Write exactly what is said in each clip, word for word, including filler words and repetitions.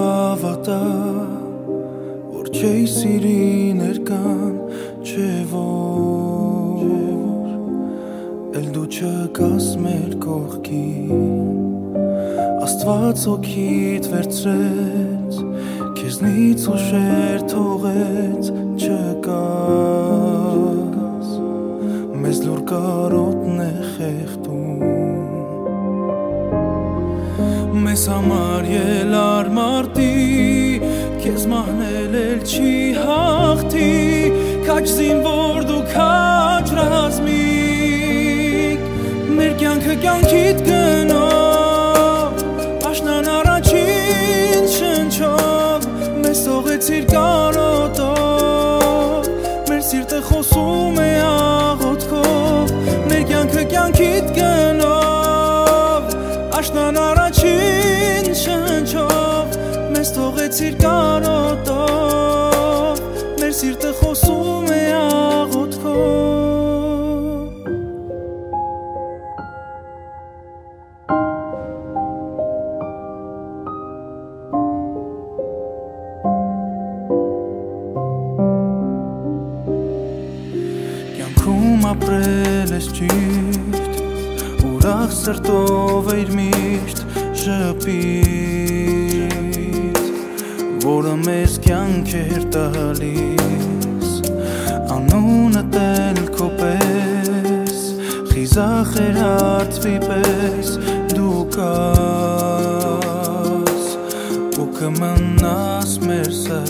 հավատա, որ չէի սիրի ներկան, չէ որ էլ դու չկաս մեր կողքին, Աստված հոգիդ վերցրեց, քեզնից ուշեր թողեց, չկաս, մեզ լուր կարոտն է խեղդում, մեզ համար ելար մարտի, քեզ մահնել էլ չի հաղթի, քաջ զինվոր դու քաջ ռազմիկ, մեր կյանքը կյանքիդ գնով, աշնան առաջին շնչով, մեզ թողեցիր կարոտով, մեր սիրտը խոսում է աղոթքով, մեր կյանքը կյանքիդ գնով, աշնան առաջին շնչով, մեզ թողեցիր կարոտով, մեր սիրտը խոսում է աղոթքով. Կյանքում ապրել ես ճիշտ, ուրախ սրտով էիր միշտ ժպիտ, որը մեզ կյանք էր տալիս, անունդ էլ քո պես, խիզախ էր հարցվի պես, դու կաս, ու կմնաս մեր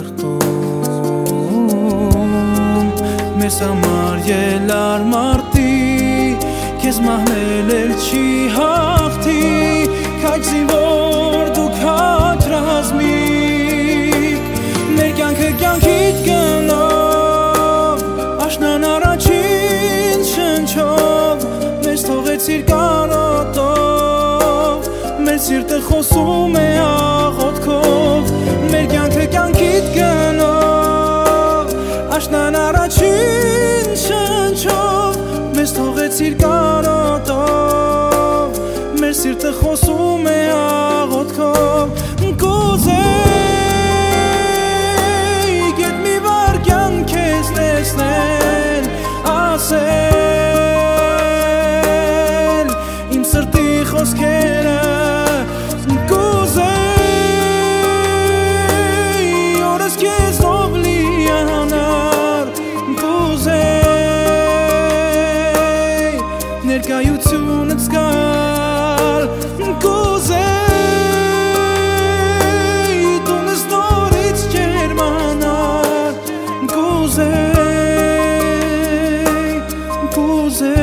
սրտում, մեզ համար ելար մարտի, քեզ մահնել էլ չի հաղթի, քաջ զինվոր դու քաջ ռազմիկ, մեր կյանքը կյանքիդ գնով, աշնան առաջին շնչով, մեզ թողեցիր կարոտով, մեր սիրտը խոսում է աղոթքով, մեր կյանքը կյանքիդ գնով, աշնան առաջին շնչով, մեզ թողեցիր կարոտով, մեր սիրտը խոսում է աղոթքով, կուզեի գետ մի վարկյան քեզ տեսնել, ասել իմ սրտի խոսքերը, կուզեի օրս քեզով լիանալ, կուզեի ներկայությունդ զգալ, կուզեի տունս նորից ջերմանալ, կուզեի, կուզեի